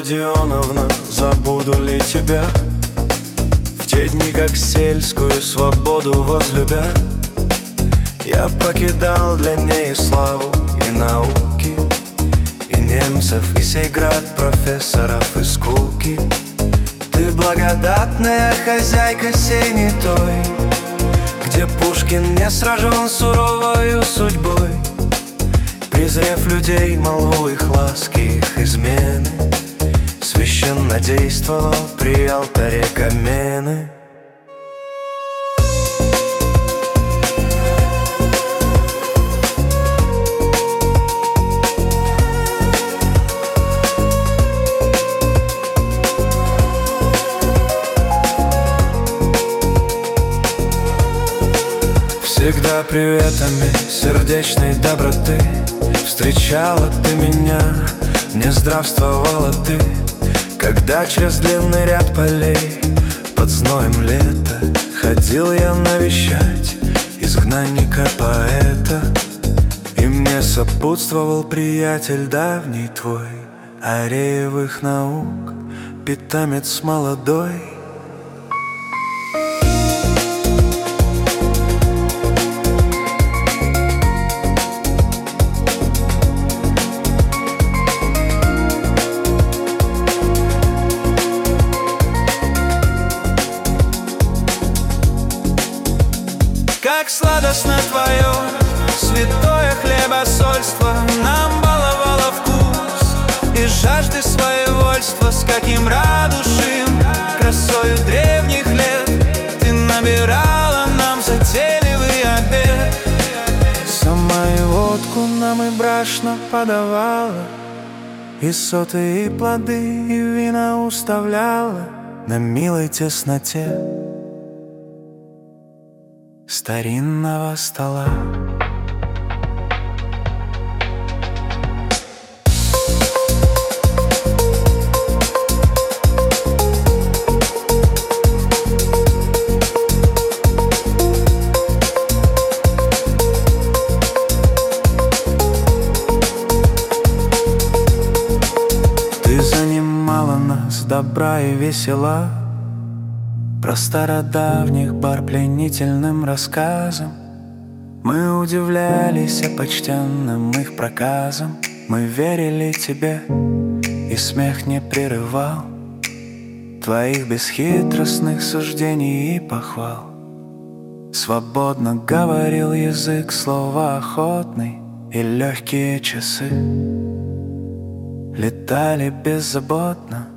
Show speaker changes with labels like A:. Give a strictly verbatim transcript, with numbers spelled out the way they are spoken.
A: Родионовна, забуду ли тебя в те дни, как сельскую свободу возлюбя? Я покидал для ней славу и науки, и немцев, и сей град профессоров и скуки. Ты благодатная хозяйка сей не той, где Пушкин не сражен суровою судьбой, презрев людей, молву их ласки, их измены, священно действовал при алтаре Камены. Всегда приветами сердечной доброты встречала ты меня, не здравствовала ты, когда через длинный ряд полей под зноем лета ходил я навещать изгнанника-поэта. И мне сопутствовал приятель давний твой, ареевых наук, питомец молодой.
B: Как сладостно твое святое хлебосольство нам баловало вкус и жажды своевольства, с каким радушием красою древних лет ты набирала нам затейливый обед.
A: Сама и водку нам и брашно подавала, и соты, и плоды, и вина уставляла на милой тесноте старинного стола. Ты занимала нас добра и весела, про стародавних бар пленительным рассказам. Мы удивлялись почтенным их проказам. Мы верили тебе, и смех не прерывал твоих бесхитростных суждений и похвал. Свободно говорил язык слова охотный, и легкие часы летали беззаботно